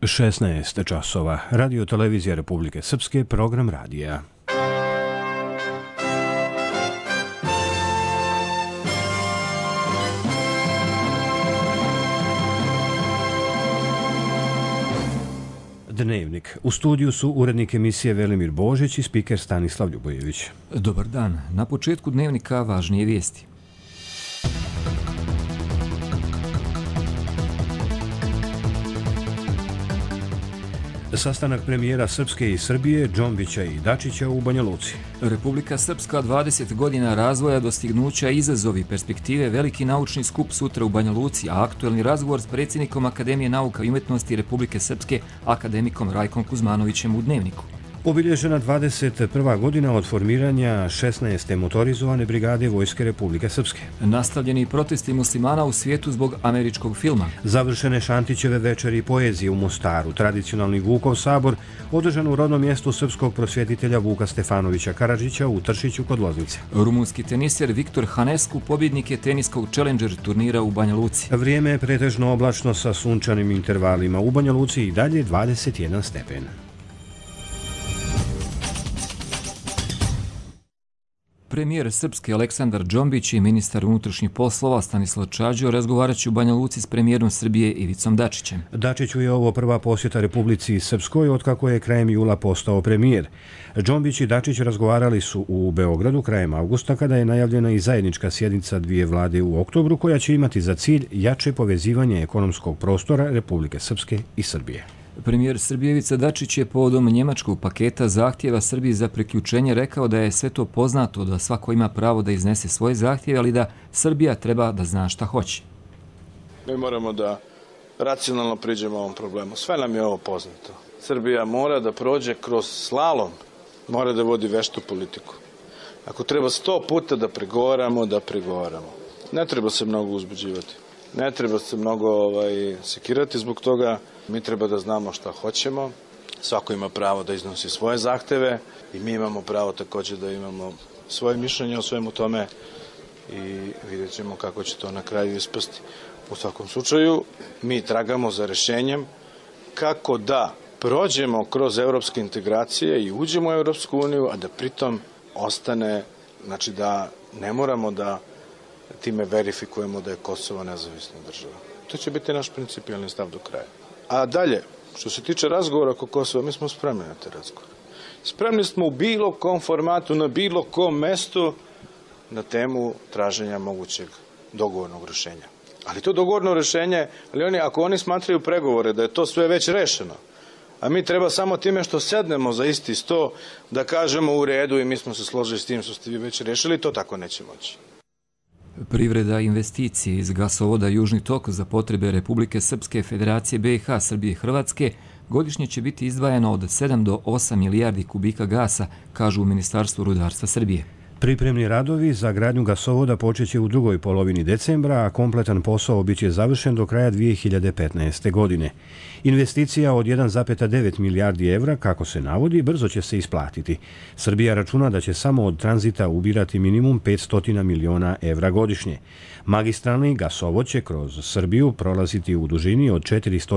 16 časova. Radio televizija Republike Srpske, program radija. Dnevnik. U studiju su urednik emisije Velimir Božić i spiker Stanislav Ljubojević. Dobar dan. Na početku dnevnika važnije vijesti. Sastanak premijera Srpske i Srbije, Džombića i Dačića u Banja Luci. Republika Srpska 20 godina razvoja, dostignuća, izazovi, perspektive, veliki naučni skup sutra u Banja Luci, a aktuelni razgovor s predsjednikom Akademije nauka i umjetnosti Republike Srpske, akademikom Rajkom Kuzmanovićem u Dnevniku. Obilježena 21. godina od formiranja 16. motorizovane brigade Vojske Republike Srpske. Nastavljeni protesti muslimana u svijetu zbog američkog filma. Završene Šantićeve večeri poezije u Mostaru, tradicionalni Vukov sabor, održan u rodnom mjestu srpskog prosvjetitelja Vuka Stefanovića Karadžića u Tršiću kod Loznice. Rumunski teniser Viktor Hanescu pobjednik je teniskog Challenger turnira u Banja Luci. Vrijeme je pretežno oblačno sa sunčanim intervalima. U Banja Luci i dalje 21 stepen. Premijer Srpske Aleksandar Džombić i ministar unutrašnjih poslova Stanislav Čađo razgovarat će u Banja Luci s premijerom Srbije Ivicom Dačićem. Dačiću je ovo prva posjeta Republici Srpskoj otkako je krajem jula postao premijer. Džombić i Dačić razgovarali su u Beogradu krajem avgusta kada je najavljena i zajednička sjednica dvije vlade u oktobru koja će imati za cilj jače povezivanje ekonomskog prostora Republike Srpske i Srbije. Premijer Srbije Ivica Dačić je povodom njemačkog paketa zahtjeva Srbiji za priključenje rekao da je sve to poznato, da svako ima pravo da iznese svoje zahtjeve, ali da Srbija treba da zna šta hoće. Mi moramo da racionalno priđemo ovom problemu. Sve nam je ovo poznato. Srbija mora da prođe kroz slalom, mora da vodi veštu politiku. Ako treba 100 puta da pregovaramo, da pregovaramo. Ne treba se mnogo uzbuđivati. Ne treba se mnogo sekirati zbog toga. Mi treba da znamo šta hoćemo. Svako ima pravo da iznosi svoje zahteve i mi imamo pravo također da imamo svoje mišljenje o svemu tome i vidjet ćemo kako će to na kraju ispasti. U svakom slučaju, mi tragamo za rješenjem kako da prođemo kroz evropske integracije i uđemo u Evropsku uniju, a da pritom ostane, znači da ne moramo da time verifikujemo da je Kosovo nezavisna država. To će biti naš principijalni stav do kraja. A dalje, što se tiče razgovora oko Kosova, mi smo spremni na te razgovore. Spremni smo u bilo kom formatu, na bilo kom mestu na temu traženja mogućeg dogovornog rješenja. Ali to dogovorno rješenje, ako oni smatraju pregovore da je to sve već rešeno, a mi treba samo time što sednemo za isti sto da kažemo u redu i mi smo se složili s tim što ste vi već rešili, to tako neće moći. Privreda investicije iz gasovoda Južni tok za potrebe Republike Srpske, Federacije BiH, Srbije i Hrvatske godišnje će biti izdvajano od 7 do 8 milijardi kubika gasa, kažu u Ministarstvu rudarstva Srbije. Pripremni radovi za gradnju gasovoda počeće u drugoj polovini decembra, a kompletan posao biće završen do kraja 2015. godine. Investicija od 1,9 milijardi evra, kako se navodi, brzo će se isplatiti. Srbija računa da će samo od tranzita ubirati minimum 500 miliona evra godišnje. Magistralni gasovod će kroz Srbiju prolaziti u dužini od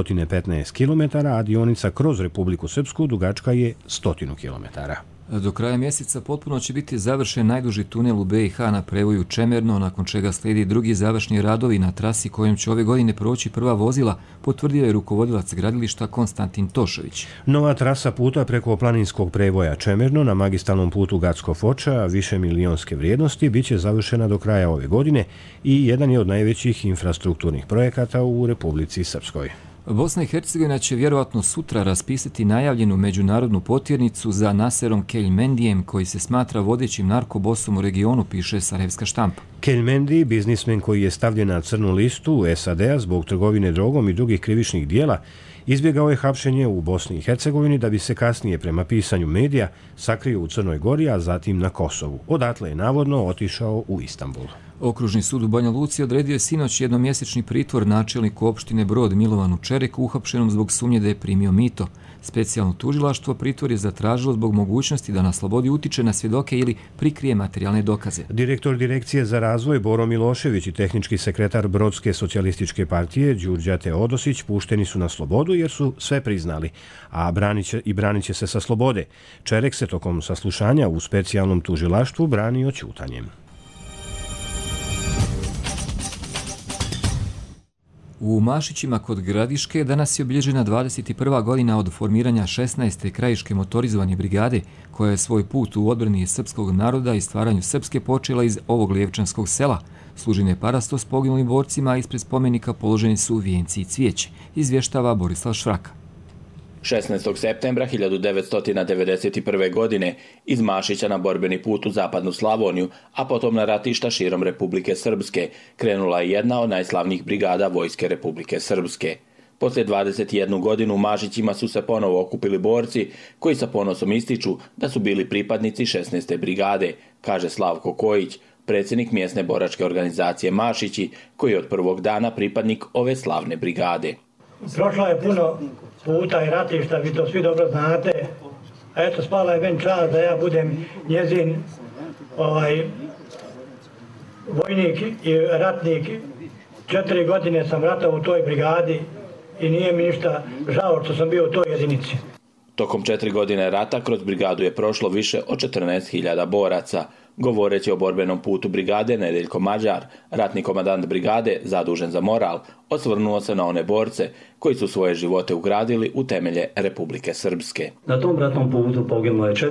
415 km, a dionica kroz Republiku Srpsku dugačka je 100 km. Do kraja mjeseca potpuno će biti završen najduži tunel u BiH na prevoju Čemerno, nakon čega slijedi drugi završni radovi na trasi kojom će ove godine proći prva vozila, potvrdio je rukovodilac gradilišta Konstantin Tošović. Nova trasa puta preko planinskog prevoja Čemerno na magistralnom putu Gacko-Foča više milionske vrijednosti biće završena do kraja ove godine i jedan je od najvećih infrastrukturnih projekata u Republici Srpskoj. Bosna i Hercegovina će vjerovatno sutra raspisati najavljenu međunarodnu potjernicu za Naserom Keljmendijem, koji se smatra vodećim narkobosom u regionu, piše sarajevska štampa. Keljmendi, biznismen koji je stavljen na crnu listu SAD-a zbog trgovine drogom i drugih krivičnih dijela, izbjegao je hapšenje u Bosni i Hercegovini da bi se kasnije, prema pisanju medija, sakrio u Crnoj Gori, a zatim na Kosovu. Odatle je navodno otišao u Istanbul. Okružni sud u Banja Luci odredio je sinoć jednomjesečni pritvor načelniku opštine Brod Milovanu Čereku, uhapšenom zbog sumnje da je primio mito. Specijalno tužilaštvo pritvor je zatražilo zbog mogućnosti da na slobodi utiče na svjedoke ili prikrije materijalne dokaze. Direktor Direkcije za razvoj Boro Milošević i tehnički sekretar Brodske socijalističke partije Đurđa Teodosić pušteni su na slobodu jer su sve priznali, a branit će se sa slobode. Čerek se tokom saslušanja u specijalnom tužilaštvu branio ćutanjem. U Mašićima kod Gradiške danas je obilježena 21. godina od formiranja 16. krajiške motorizovane brigade, koja je svoj put u odbrani srpskog naroda i stvaranju Srpske počela iz ovog lijevčanskog sela. Služenje parasto s poginulim borcima, ispred spomenika položeni su vijenci i cvijeće, izvještava Borislav Švraka. 16. septembra 1991. godine iz Mašića na borbeni put u zapadnu Slavoniju, a potom na ratišta širom Republike Srpske, krenula je jedna od najslavnijih brigada Vojske Republike Srpske. Poslije 21 godinu u Mašićima su se ponovo okupili borci koji sa ponosom ističu da su bili pripadnici 16. brigade, kaže Slavko Kojić, predsjednik mjesne boračke organizacije Mašići, koji je od prvog dana pripadnik ove slavne brigade. Prošla je puno puta i ratišta, vi to svi dobro znate. A eto, spala je meni čast da ja budem njezin vojnik i ratnik. 4 godine sam ratao u toj brigadi i nije mi ništa žao što sam bio u toj jedinici. Tokom 4 godine rata kroz brigadu je prošlo više od 14.000 boraca. Govoreći o borbenom putu brigade, Nedeljko Mađar, ratni komandant brigade, zadužen za moral, osvrnuo se na one borce koji su svoje živote ugradili u temelje Republike Srpske. Na tom ratnom putu poginulo je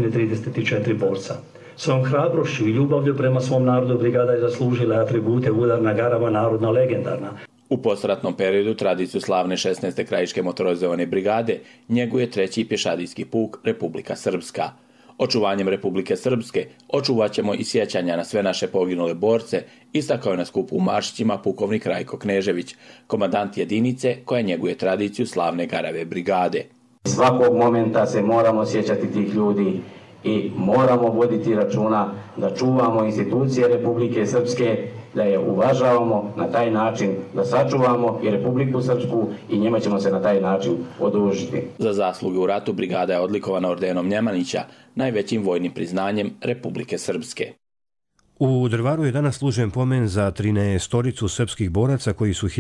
434 borca. Svojom hrabrošću i ljubavlju prema svom narodu brigada je zaslužila atribute udarna, garava, narodna, legendarna. U postratnom periodu tradiciju slavne 16. krajiške motorizovane brigade njeguje 3. pješadijski puk Republika Srpska. Očuvanjem Republike Srpske očuvat ćemo i sjećanja na sve naše poginule borce, istakao je na skupu u Mašićima pukovnik Rajko Knežević, komandant jedinice koja njeguje tradiciju slavne garave brigade. Svakog momenta se moramo sjećati tih ljudi i moramo voditi računa da čuvamo institucije Republike Srpske, da je uvažavamo na taj način, da sačuvamo i Republiku Srpsku i njima ćemo se na taj način odužiti. Za zasluge u ratu brigada je odlikovana ordenom Njemanića, najvećim vojnim priznanjem Republike Srpske. U Drvaru je danas služen pomen za 13 srpskih boraca koji su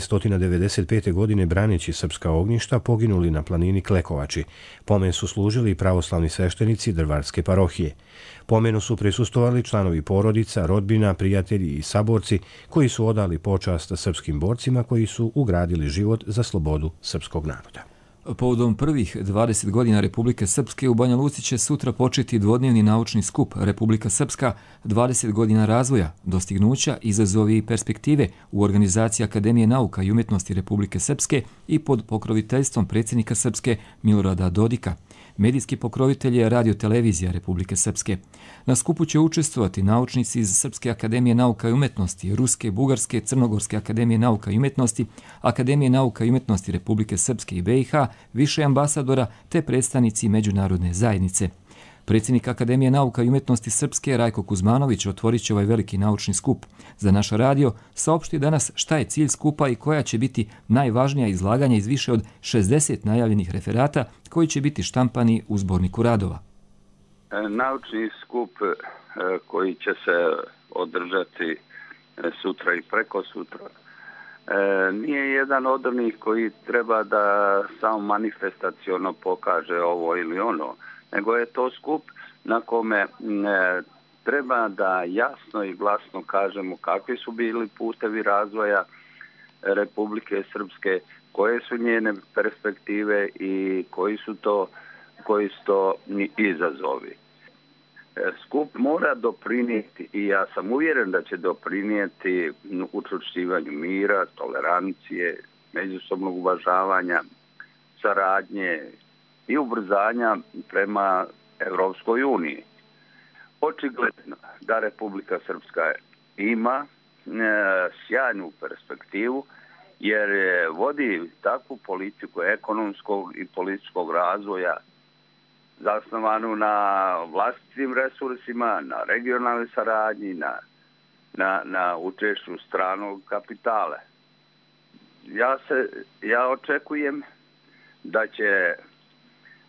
1995. godine braneći srpska ognjišta poginuli na planini Klekovači. Pomen su služili pravoslavni sveštenici Drvarske parohije. Pomenu su prisustvovali članovi porodica, rodbina, prijatelji i saborci koji su odali počast srpskim borcima koji su ugradili život za slobodu srpskog naroda. Povodom prvih 20 godina Republike Srpske u Banja Luci će sutra početi dvodnevni naučni skup Republika Srpska 20 godina razvoja, dostignuća, izazovi i perspektive u organizaciji Akademije nauka i umjetnosti Republike Srpske i pod pokroviteljstvom predsjednika Srpske Milorada Dodika. Medijski pokrovitelj je Radio-televizija Republike Srpske. Na skupu će učestvovati naučnici iz Srpske akademije nauka i umjetnosti, Ruske, Bugarske, Crnogorske akademije nauka i umjetnosti, Akademije nauka i umjetnosti Republike Srpske i BiH, više ambasadora te predstavnici međunarodne zajednice. Predsjednik Akademije nauka i umjetnosti Srpske Rajko Kuzmanović otvorit će ovaj veliki naučni skup. Za naš radio saopšti danas šta je cilj skupa i koja će biti najvažnija izlaganja iz više od 60 najavljenih referata koji će biti štampani u zborniku radova. Naučni skup koji će se održati sutra i preko sutra nije jedan od onih koji treba da samo manifestaciono pokaže ovo ili ono, nego je to skup na kome treba da jasno i glasno kažemo kakvi su bili putevi razvoja Republike Srpske, koje su njene perspektive i koji su to izazovi. Skup mora doprinijeti, i ja sam uvjeren da će doprinijeti učvršćivanju mira, tolerancije, međusobnog uvažavanja, saradnje i ubrzanja prema Evropskoj uniji. Očigledno da Republika Srpska ima sjajnu perspektivu jer vodi takvu politiku ekonomskog i političkog razvoja zasnovanu na vlastitim resursima, na regionalnoj saradnji, na učešću stranog kapitala. Ja očekujem da će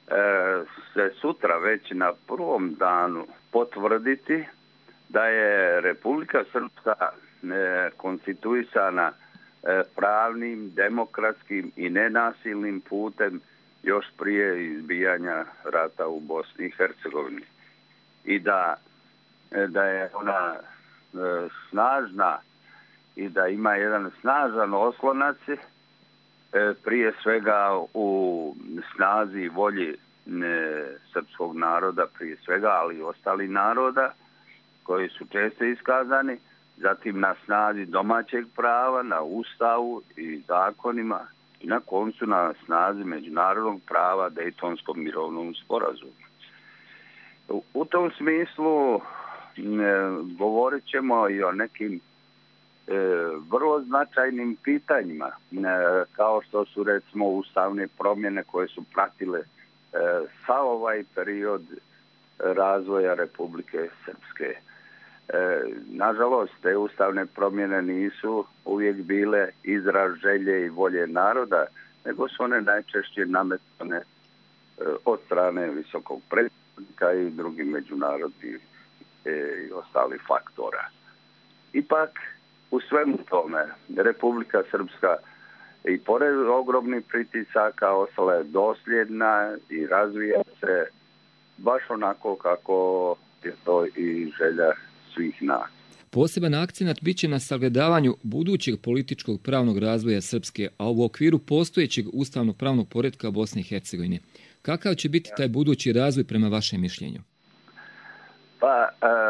se sutra već na prvom danu potvrditi da je Republika Srpska konstituisana pravnim, demokratskim i nenasilnim putem još prije izbijanja rata u Bosni i Hercegovini. I da je ona snažna i da ima jedan snažan oslonac prije svega u snazi i volji srpskog naroda prije svega, ali i ostalih naroda koji su često iskazani, zatim na snazi domaćeg prava, na ustavu i zakonima i na koncu na snazi međunarodnog prava Dejtonskom mirovnom sporazumu. U tom smislu govorit ćemo i o nekim vrlo značajnim pitanjima, kao što su recimo ustavne promjene koje su pratile sav ovaj period razvoja Republike Srpske. Nažalost, te ustavne promjene nisu uvijek bile izraz želje i volje naroda, nego su one najčešće nametane od strane visokog predsjednika i drugih međunarodnih i ostalih faktora. Ipak, u svemu tome, Republika Srpska i pored ogromnih pritisaka ostala je dosljedna i razvija se baš onako kako je to i želja svih nas. Poseban akcenat biće na sagledavanju budućeg političkog pravnog razvoja Srpske, a u okviru postojećeg ustavno-pravnog poretka Bosne i Hercegovine. Kakav će biti taj budući razvoj prema vašem mišljenju? Pa,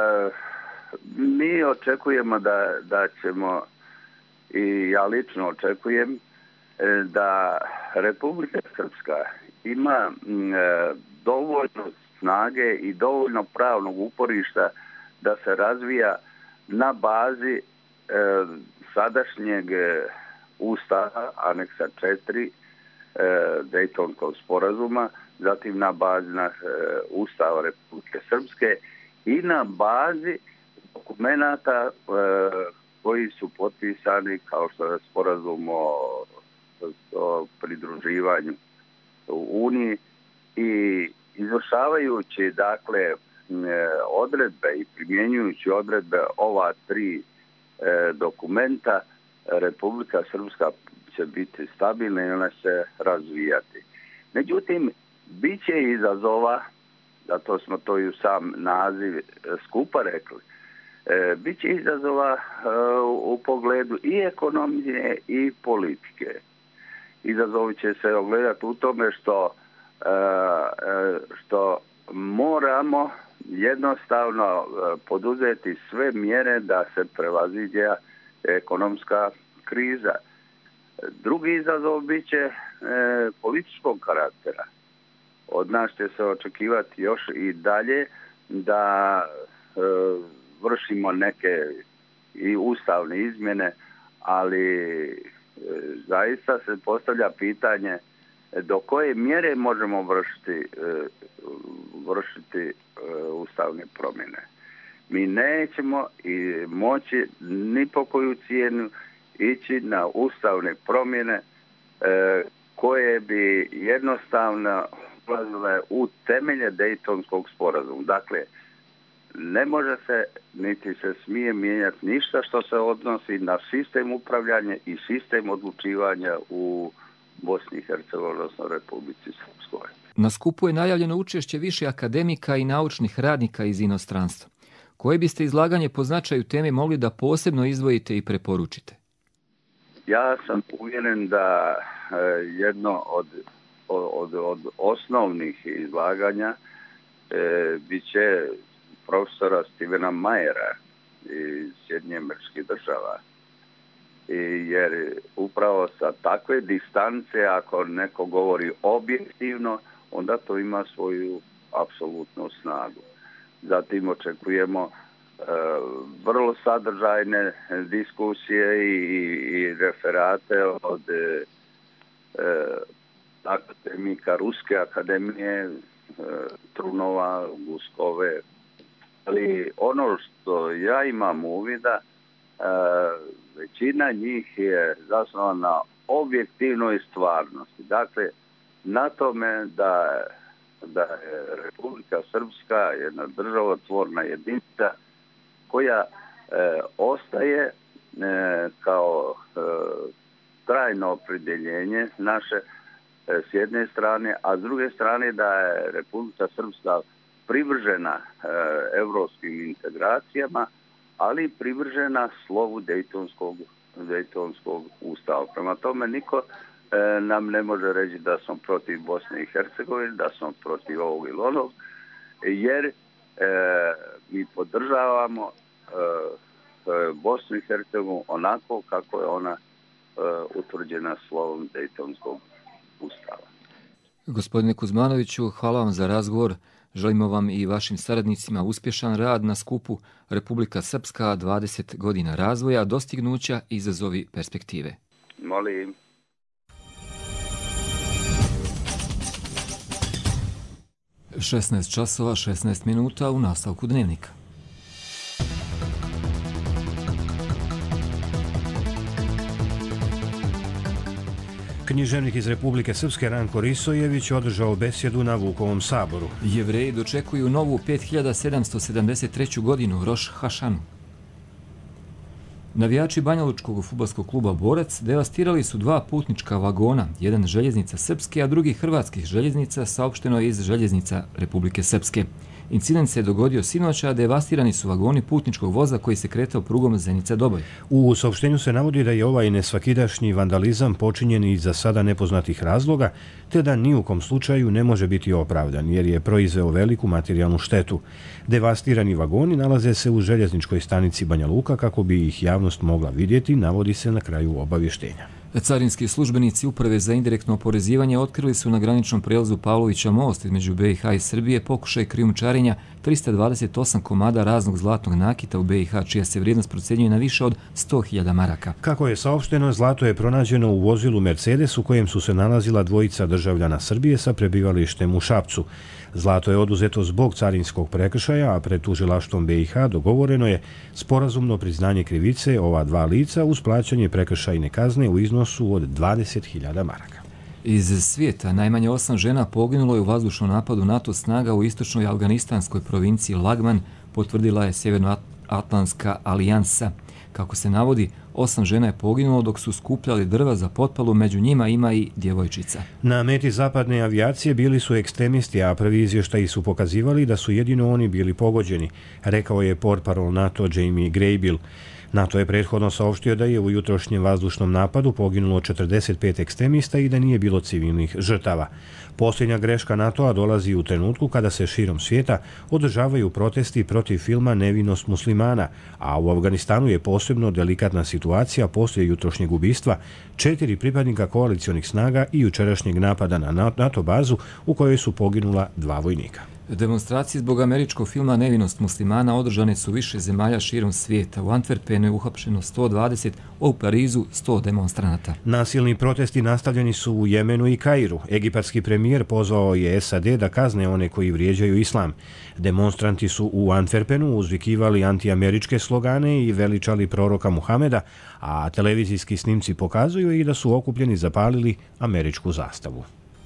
mi očekujemo da ćemo, i ja lično očekujem, da Republika Srpska ima dovoljno snage i dovoljno pravnog uporišta da se razvija na bazi sadašnjeg ustava, aneksa 4 Dejtonskog sporazuma, zatim na bazi ustava Republike Srpske i na bazi dokumenata koji su potpisani kao što je sporazum o pridruživanju u Uniji i izvršavajući dakle odredbe i primjenjujući odredbe ova tri dokumenta, Republika Srpska će biti stabilna i ona će se razvijati. Međutim, bit će izazova, zato smo to i u sam naziv skupa rekli, bit će izazova u pogledu i ekonomije i politike. Izazovi će se ogledati u tome što moramo jednostavno poduzeti sve mjere da se prevaziđe ekonomska kriza. Drugi izazov bit će političkog karaktera. Od nas će se očekivati još i dalje da vršimo neke i ustavne izmjene, ali zaista se postavlja pitanje do koje mjere možemo vršiti ustavne promjene. Mi nećemo i moći ni po koju cijenu ići na ustavne promjene koje bi jednostavno ulazile u temelje Dejtonskog sporazuma. Dakle, ne može se niti se smije mijenjati ništa što se odnosi na sistem upravljanja i sistem odlučivanja u Bosni i Hercegovini, odnosno Republici Srpskoj. Na skupu je najavljeno učešće više akademika i naučnih radnika iz inostranstva. Koje biste izlaganje po značaju teme mogli da posebno izdvojite i preporučite? Ja sam uvjeren da jedno od osnovnih izlaganja bit će profesora Stevena Mayera iz Sjedinjenih Američkih Država. Jer upravo sa takve distance, ako neko govori objektivno, onda to ima svoju apsolutnu snagu. Zatim očekujemo vrlo sadržajne diskusije i referate od akademika Ruske akademije, Trunova, Guskove. Ali ono što ja imam uvida, većina njih je zasnovana na objektivnoj stvarnosti. Dakle, na tome da da je Republika Srpska jedna državotvorna jedinica koja ostaje kao trajno opredjeljenje naše s jedne strane, a s druge strane da je Republika Srpska privržena evropskim integracijama, ali privržena slovu Dejtonskog ustava. Prema tome niko nam ne može reći da smo protiv Bosne i Hercegovine, da smo protiv ovog ili onog, jer mi podržavamo Bosnu i Hercegovinu onako kako je ona utvrđena slovom Dejtonskog ustava. Gospodine Kuzmanoviću, hvala vam za razgovor. Želimo vam i vašim saradnicima uspješan rad na skupu Republika Srpska 20 godina razvoja, dostignuća, izazovi, perspektive. Molim. (16:16) u nastavku Dnevnika. Književnik iz Republike Srpske Ranko Risojević održao besjedu na Vukovom saboru. Jevreji dočekuju novu 5773. godinu Roš Hašanu. Navijači banjalučkog fudbalskog kluba Borac devastirali su 2 putnička vagona, jedan željeznica Srpske, a drugi hrvatskih željeznica, saopšteno je iz željeznica Republike Srpske. Incident se dogodio sinoć, a devastirani su vagoni putničkog voza koji se kretao prugom Zenica-Doboj. U saopštenju se navodi da je ovaj nesvakidašnji vandalizam počinjen iz za sada nepoznatih razloga, te da ni u kom slučaju ne može biti opravdan, jer je proizveo veliku materijalnu štetu. Devastirani vagoni nalaze se u željezničkoj stanici Banja Luka kako bi ih javnost mogla vidjeti, navodi se na kraju obavještenja. Carinski službenici Uprave za indirektno oporezivanje otkrili su na graničnom prijelazu Pavlovića most između BiH i Srbije pokušaj krijumčarenja 328 komada raznog zlatnog nakita u BiH, čija se vrijednost procjenjuje na više od 100.000 maraka. Kako je saopšteno, zlato je pronađeno u vozilu Mercedes u kojem su se nalazila dvojica državljana Srbije sa prebivalištem u Šapcu. Zlato je oduzeto zbog carinskog prekršaja, a pred tužilaštvom BiH dogovoreno je sporazumno priznanje krivice ova 2 lica uz plaćanje prekršajne kazne u iznosu od 20.000 maraka. Iz svijeta najmanje 8 žena poginulo je u vazdušnom napadu NATO snaga u istočnoj afganistanskoj provinciji Lagman, potvrdila je Sjevernoatlantska alijansa. Kako se navodi, 8 žena je poginulo dok su skupljali drva za potpalu, među njima ima i djevojčica. Na meti zapadne avijacije bili su ekstremisti, a prvi izvještaji su pokazivali da su jedino oni bili pogođeni, rekao je portparol NATO Jamie Graybill. NATO je prethodno saopštio da je u jutrošnjem vazdušnom napadu poginulo 45 ekstremista i da nije bilo civilnih žrtava. Posljednja greška NATO-a dolazi u trenutku kada se širom svijeta održavaju protesti protiv filma Nevinost muslimana, a u Afganistanu je posebno delikatna situacija poslije jutrošnjeg ubistva 4 pripadnika koalicionih snaga i jučerašnjeg napada na NATO bazu u kojoj su poginula 2 vojnika. Demonstracije zbog američkog filma Nevinost muslimana održane su više zemalja širom svijeta. U Antwerpenu je uhapšeno 120, a u Parizu 100 demonstranata. Nasilni protesti nastavljeni su u Jemenu i Kairu. Egipatski premijer pozvao je SAD da kazne one koji vrijeđaju islam. Demonstranti su u Antwerpenu uzvikivali antiameričke slogane i veličali proroka Muhameda, a televizijski snimci pokazuju i da su okupljeni zapalili američku zastavu.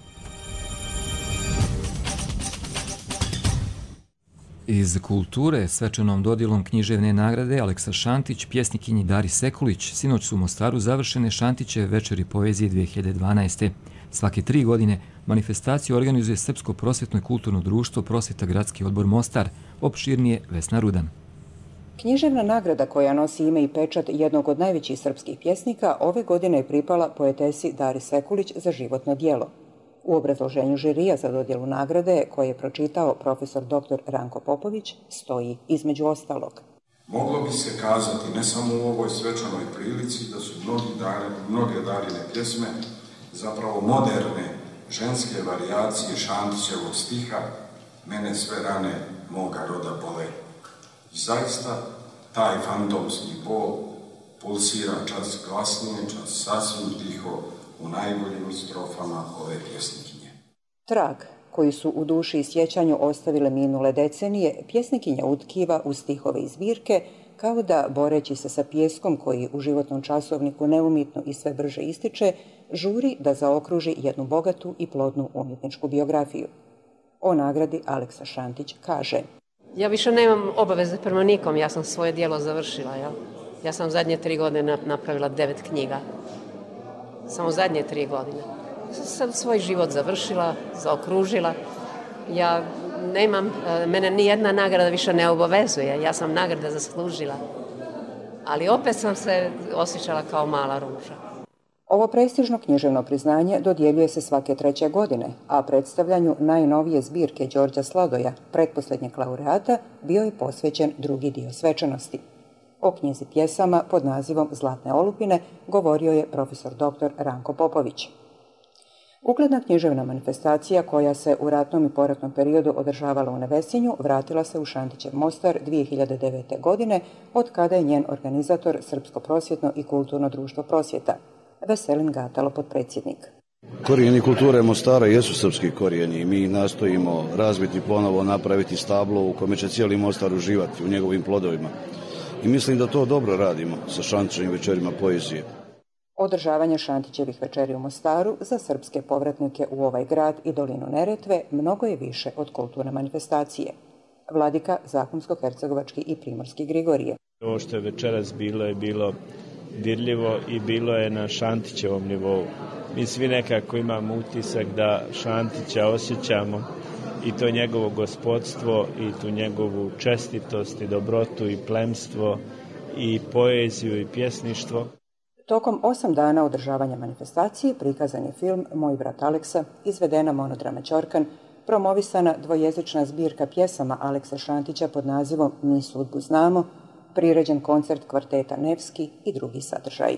Iz kulture, svečanom dodjelom književne nagrade Aleksa Šantić, pjesnikinji Dari Sekulić, sinoć su u Mostaru završene Šantićeve večeri poezije 2012. Svake 3 godine manifestaciju organizuje Srpsko prosvjetno i kulturno društvo Prosvjeta Gradski odbor Mostar, opširnije Vesna Rudan. Književna nagrada koja nosi ime i pečat jednog od najvećih srpskih pjesnika ove godine je pripala poetesi Dari Sekulić za životno djelo. U obrazloženju žirija za dodjelu nagrade, koje je pročitao profesor dr. Ranko Popović, stoji između ostalog. Moglo bi se kazati ne samo u ovoj svečanoj prilici da su mnoge Darine pjesme zapravo moderne ženske varijacije Šantićevog stiha Mene sve rane moga roda bole. I zaista taj fantomski bol pulsira čas glasnije, čas sasvim tiho u najboljim strofama ove pjesnikinje. Trag, koji su u duši i sjećanju ostavile minule decenije, pjesnikinja utkiva u stihove i zbirke, kao da, boreći se sa pijeskom koji u životnom časovniku neumitno i sve brže ističe, žuri da zaokruži jednu bogatu i plodnu umjetničku biografiju. O nagradi Aleksa Šantić kaže: Ja više nemam obaveze prema nikom, ja sam svoje djelo završila. Ja sam zadnje 3 godine napravila 9 knjiga. Samo zadnje 3 godine. Sam svoj život završila, zaokružila. Mene ni jedna nagrada više ne obavezuje, ja sam nagrada zaslužila. Ali opet sam se osjećala kao mala ruža. Ovo prestižno književno priznanje dodjeljuje se svake 3. godine, a predstavljanju najnovije zbirke Đorđa Sladoja, pretposljednjeg laureata, bio je posvećen drugi dio svečanosti. O knjizi pjesama pod nazivom Zlatne olupine govorio je profesor dr. Ranko Popović. Ugledna književna manifestacija koja se u ratnom i poratnom periodu održavala u Nevesinju vratila se u Šantićev Mostar 2009. godine, od kada je njen organizator Srpsko prosvjetno i kulturno društvo Prosvjeta. Veselin Gatalo, potpredsjednik. Korijeni kulture Mostara jesu srpski korijeni i mi nastojimo razviti ponovo, napraviti stablo u kome će cijeli Mostar uživati u njegovim plodovima. I mislim da to dobro radimo sa Šantićevim večerima poezije. Održavanje Šantićevih večeri u Mostaru za srpske povratnike u ovaj grad i dolinu Neretve mnogo je više od kulturne manifestacije. Vladika Zahumsko-hercegovački i primorski Grigorije. Ovo što je večeras bilo je bilo dirljivo i bilo je na Šantićevom nivou. Mi svi nekako imamo utisak da Šantića osjećamo i to njegovo gospodstvo i tu njegovu čestitost i dobrotu i plemstvo i poeziju i pjesništvo. Tokom 8 dana održavanja manifestacije prikazan je film Moj brat Aleksa, izvedena monodrama Ćorkan, promovisana dvojezična zbirka pjesama Aleksa Šantića pod nazivom Mi sudbu znamo, priređen koncert kvarteta Nevski i drugi sadržaji.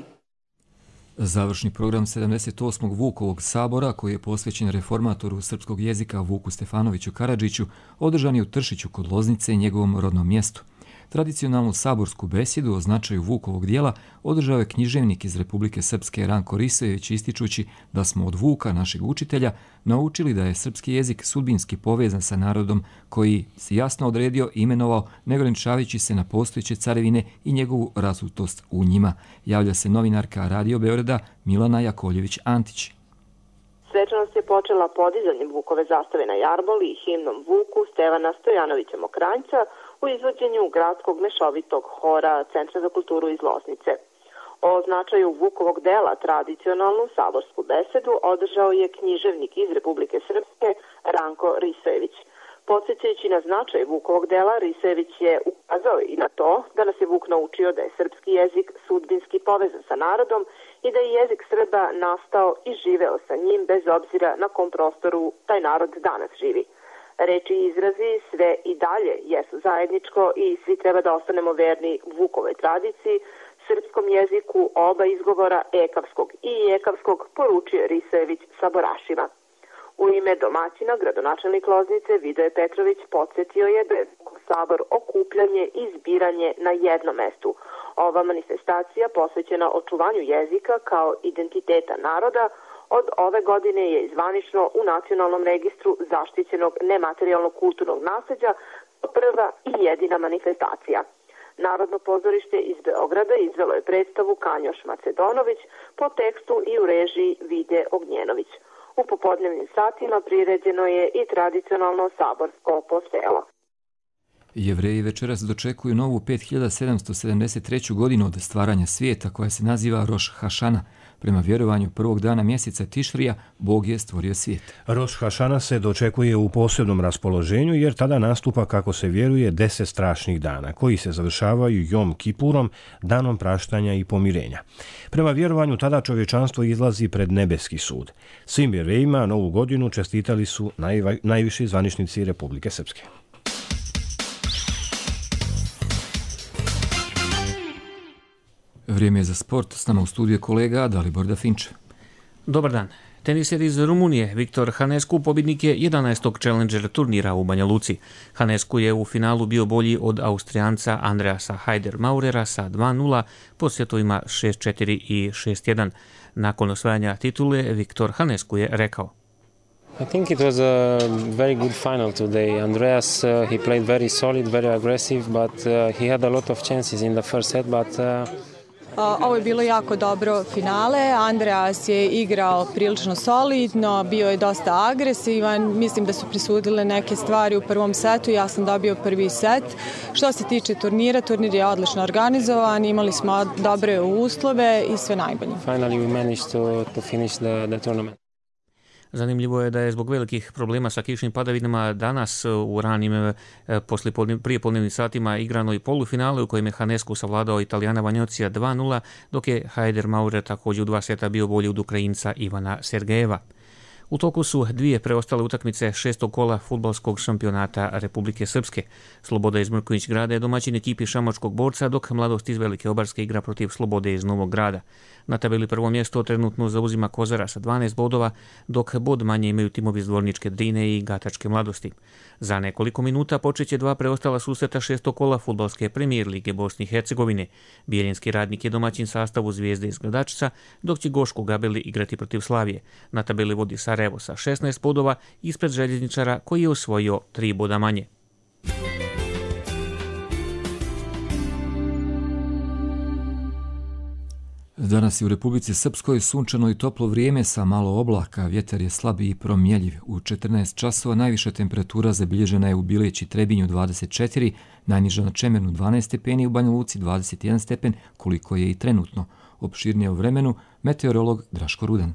Završni program 78. Vukovog sabora, koji je posvećen reformatoru srpskog jezika Vuku Stefanoviću Karadžiću, održan je u Tršiću kod Loznice i njegovom rodnom mjestu. Tradicionalnu saborsku besjedu o značaju Vukovog dijela održao je književnik iz Republike Srpske Ranko Risojević, ističući da smo od Vuka, našeg učitelja, naučili da je srpski jezik sudbinski povezan sa narodom koji se jasno odredio i imenovao, ne ograničavajući se na postojeće carevine i njegovu rasutost u njima. Javlja se novinarka Radio Beograda Milana Jakovljević-Antić. Svečanost je počela podizanjem Vukove zastave na Jarboli i himnom Vuku Stevana Stojanovića Mokranjca u izvođenju gradskog mešovitog hora Centra za kulturu iz Loznice. O značaju Vukovog dela tradicionalnu saborsku besedu održao je književnik iz Republike Srpske Ranko Risojević. Podsjećajući na značaj Vukovog dela, Risojević je ukazao i na to da nas je Vuk naučio da je srpski jezik sudbinski povezan sa narodom i da je jezik Srba nastao i živeo sa njim bez obzira na kom prostoru taj narod danas živi. Reči i izrazi sve i dalje jesu zajedničko i svi treba da ostanemo verni Vukovoj tradiciji, srpskom jeziku oba izgovora ekavskog i jekavskog, poručio Risojević saborašima. U ime domaćina, gradonačelnik Loznice Vidoje Petrović podsjetio je da je Vukov sabor okupljanje i zbiranje na jednom mestu. Ova manifestacija posvećena očuvanju jezika kao identiteta naroda od ove godine je zvanično u Nacionalnom registru zaštićenog nematerijalnog kulturnog nasleđa prva i jedina manifestacija. Narodno pozorište iz Beograda izvelo je predstavu Kanjoš Macedonović po tekstu i u režiji Vide Ognjenović. U popodnevnim satima priređeno je i tradicionalno saborsko poselo. Jevreji večeras dočekuju novu 5773. godinu od stvaranja svijeta, koja se naziva Roš Hašana. Prema vjerovanju prvog dana mjeseca Tišrija, Bog je stvorio svijet. Roš Hašana se dočekuje u posebnom raspoloženju jer tada nastupa, kako se vjeruje, 10 strašnih dana, koji se završavaju Jom Kipurom, danom praštanja i pomirenja. Prema vjerovanju tada čovječanstvo izlazi pred nebeski sud. Svim Jevrejima novu godinu čestitali su najviši zvaničnici Republike Srpske. Vrijeme je za sport. S nama u studiju kolega Dalibor Dafinče. Dobar dan. Teniser iz Rumunije Viktor Hanescu pobjednik je 11. Challenger turnira u Banja Luci. Hanescu je u finalu bio bolji od Austrijanca Andreasa Haider-Maurera sa 2-0 po setovima 6-4 i 6-1. Nakon osvajanja titule, Viktor Hanescu je rekao: I think it was a very good final today. Andreas, he played very solid, very aggressive, but he had a lot of chances in the first set, but Ovo je bilo jako dobro finale. Andreas je igrao prilično solidno, bio je dosta agresivan. Mislim da su presudile neke stvari u prvom setu. Ja sam dobio prvi set. Što se tiče turnira, turnir je odlično organizovan. Imali smo dobre uslove i sve najbolje. Finally we managed to finish the tournament. Zanimljivo je da je zbog velikih problema sa kišnim padavinama danas u ranim prijepodnevnim satima igrano i polufinale u kojem je Hanescu savladao Italijana Vanjocija 2-0, dok je Haider Maurer također u 2 seta bio bolji od Ukrajinca Ivana Sergejeva. U toku su 2 preostale utakmice 6. kola fudbalskog šampionata Republike Srpske. Sloboda iz Mrkonjić Grada je domaćin ekipi Šamačkog Borca, dok Mladost iz Velike Obarske igra protiv Slobode iz Novog Grada. Na tabeli prvo mjesto trenutno zauzima Kozara sa 12 bodova, dok bod manje imaju timovi iz Dvorničke Drine i Gatačke Mladosti. Za nekoliko minuta počeće 2 preostala susreta 6. kola fudbalske premijer lige Bosne i Hercegovine. Bijeljinski Radnik je domaćin sastavu Zvijezde iz Gradačca, dok će Goško Gabeli igrati protiv Slavije. Na tabeli vodi Sarajevo sa 16 bodova ispred Željezničara koji je osvojio 3 boda manje. Danas je u Republici Srpskoj sunčano i toplo vrijeme sa malo oblaka, vjetar je slab i promjeljiv. U 14 časova najviša temperatura zabilježena je u Bileći i Trebinju 24, najniža na Čemernu 12 stepeni, u Banja Luci 21 stepen, koliko je i trenutno. Opširnije o vremenu, meteorolog Draško Rudan.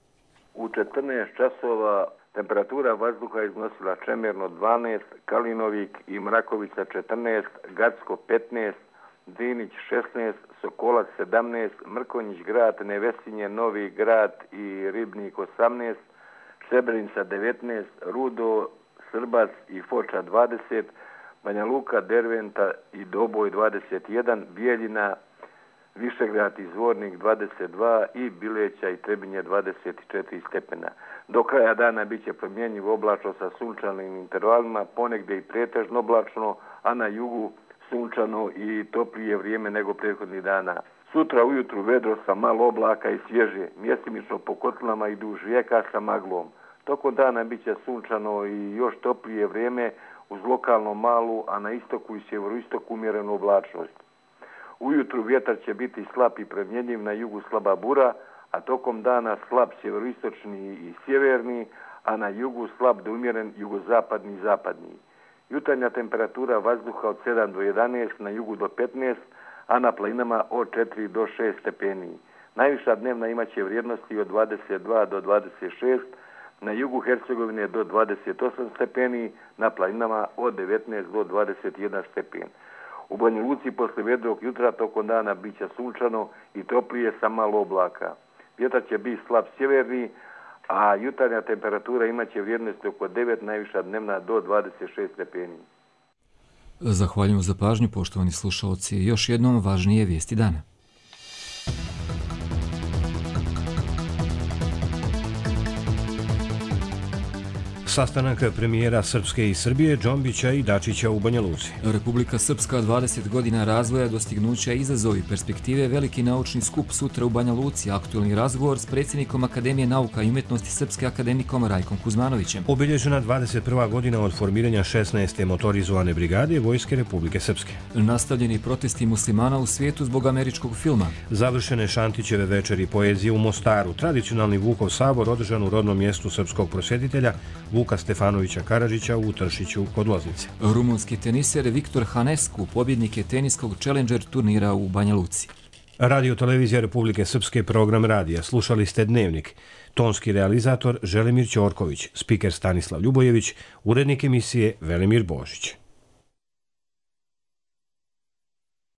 U 14 časova temperatura vazduha iznosila Čemerno 12, Kalinovik i Mrakovica 14, Gacko 15, Drinić 16, Sokolac 17, Mrkonjić Grad, Nevesinje, Novi Grad i Ribnik 18, Srebrenica 19, Rudo, Srbac i Foča 20, Banja Luka, Derventa i Doboj 21, Bijeljina, Višegrad i Zvornik 22 i Bileća i Trebinje 24 stepena. Do kraja dana bit će promjenjivo oblačno sa sunčanim intervalima, ponegdje i pretežno oblačno, a na jugu sunčano i toplije vrijeme nego prethodnih dana. Sutra ujutru vedro sa malo oblaka i svježe, mjestimično po kotlinama i duž rijeka sa maglom. Tokom dana bit će sunčano i još toplije vrijeme uz lokalno malu, a na istoku i sjeveroistoku umjerenu oblačnost. Ujutru vjetar će biti slab i promjenjiv, na jugu slaba bura, a tokom dana slab sjeveroistočni i sjeverni, a na jugu slab do umjeren jugozapadni i zapadni. Jutarnja temperatura vazduha od 7 do 11, na jugu do 15, a na planinama od 4 do 6 stepeni. Najviša dnevna imaće vrijednosti od 22 do 26, na jugu Hercegovine do 28 stepeni, na planinama od 19 do 21 stepen. U Banja Luci posle vedrog jutra tokom dana bit će sunčano i toplije sa malo oblaka. Vjetar će biti slab sjeverni, a jutarnja temperatura imaće vrijednosti oko 9, najviša dnevna do 26 stepeni. Zahvaljujemo za pažnju, poštovani slušalci. Još jednom važnije vijesti dana. Sastanak premijera Srpske i Srbije, Džombića i Dačića u Banja Luci. Republika Srpska 20 godina razvoja, dostignuća, izazovi, perspektive, veliki naučni skup sutra u Banja Luci, aktualni razgovor s predsjednikom Akademije nauka i umjetnosti Srpske akademikom Rajkom Kuzmanovićem. Obilježena 21. godina od formiranja 16. motorizovane brigade Vojske Republike Srpske. Nastavljeni protesti muslimana u svijetu zbog američkog filma. Završene Šantićeve večeri poezije u Mostaru, tradicionalni Vukov sabor održan u rodnom mjestu srpskog prosvjetitelja Vuka Stefanovića Karadžića u Tršiću kod Loznice. Rumunski teniser Viktor Hanescu pobjednik je teniskog Challenger turnira u Banja Luci. Radio televizija Republike Srpske, program radija. Slušali ste Dnevnik. Tonski realizator Želimir Ćorković, spiker Stanislav Ljubojević, urednik emisije Velimir Božić.